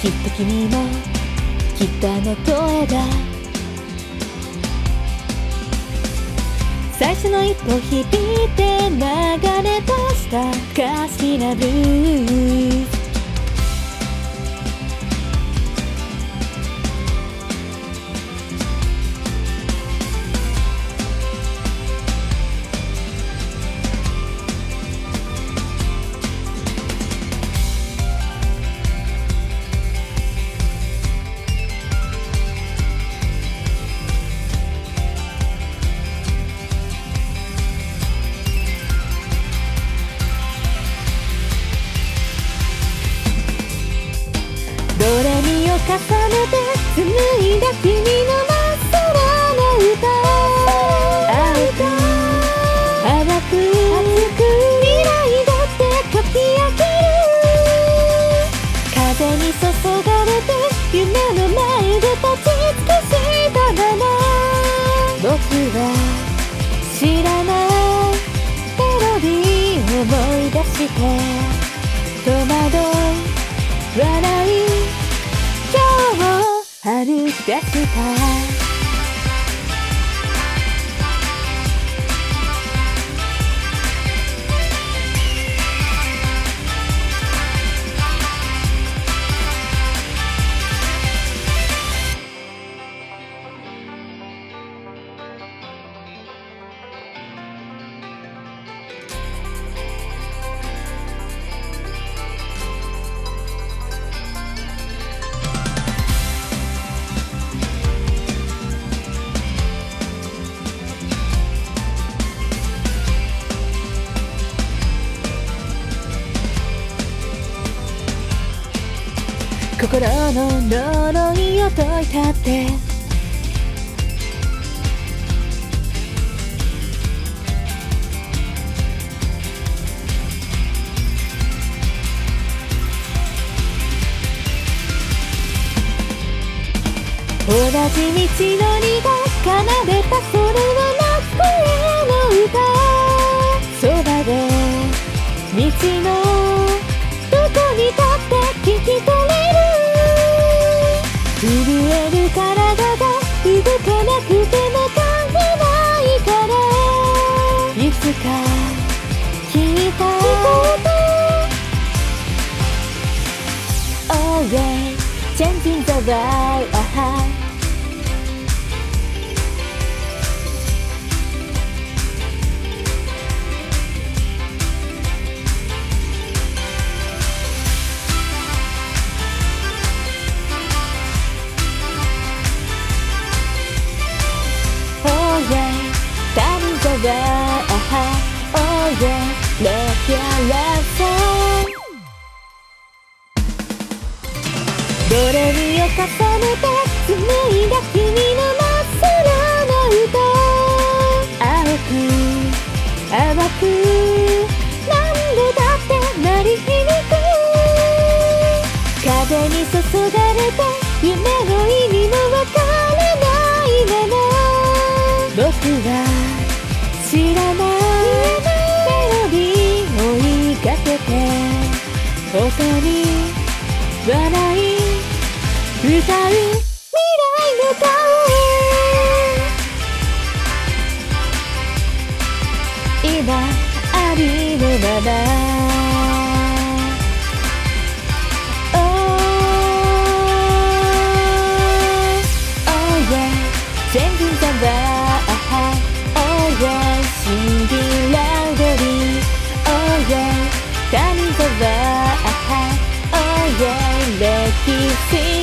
きっと君もきっとあの声が最初の一歩響いて流れ出したカスティナブルースドレミを重ねて紡いだ君のまっさらな歌淡く未来だって書き上げる風に注がれて夢の前で立ち尽くしたまま僕は知らないメロディーを思い出して戸惑い笑い今日を歩き出した心の呪いを解いたって同じ道のりが奏でたそれは夏声の歌そばで道のどこに立って聞き取れる震える体が動かなくても関係ないからいつか聞いた Always changing the vibe Oh yeah, let your love sing ドレミを重ねて紡いだ君のまっさらな歌青く淡く何度だって鳴り響く風に注がれて夢の意味もわからないまま僕は知らないメロディーを追いかけて音に笑い歌う未来の歌を今ありのままChanging the vibe Oh yeah Singing loudly Oh yeah Turning the vibe Oh yeah Let you sing